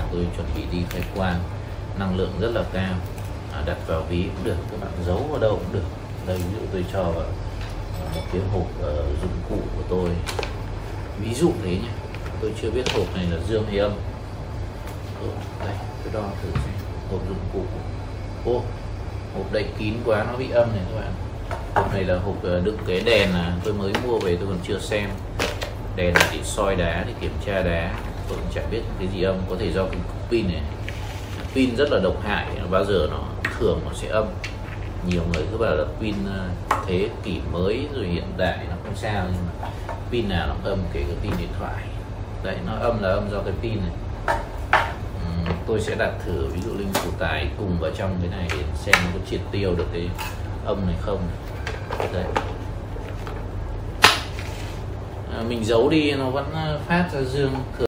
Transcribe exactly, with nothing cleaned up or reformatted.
tôi chuẩn bị đi khai quang, năng lượng rất là cao, à, đặt vào ví cũng được, các bạn giấu vào đâu cũng được. Đây ví dụ tôi cho vào một cái hộp uh, dụng cụ của tôi, ví dụ thế nhé, tôi chưa biết hộp này là dương hay âm. Ừ, đây tôi đo thử xem hộp dụng cụ. Ô, hộp đậy kín quá nó bị âm này các bạn. Hộp này là hộp đựng cái đèn, à, tôi mới mua về tôi còn chưa xem. Đèn này để soi đá, để kiểm tra đá, tôi cũng chẳng biết cái gì âm, có thể do cái pin này. Pin rất là độc hại, bao giờ nó thường nó sẽ âm. Nhiều người cứ bảo là pin thế kỷ mới rồi hiện đại nó không sao, nhưng mà pin nào nó âm, kể cả pin điện thoại. Đấy, nó âm là âm do cái pin này. uhm, Tôi sẽ đặt thử ví dụ linh phù tài cùng vào trong cái này để xem nó có triệt tiêu được cái âm này không. Đấy. À, mình giấu đi nó vẫn phát ra dương.